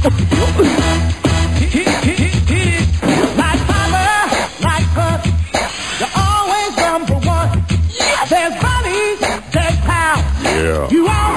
Like Papa, like Buck, you're always number one. There's money, there's power. Yeah. You always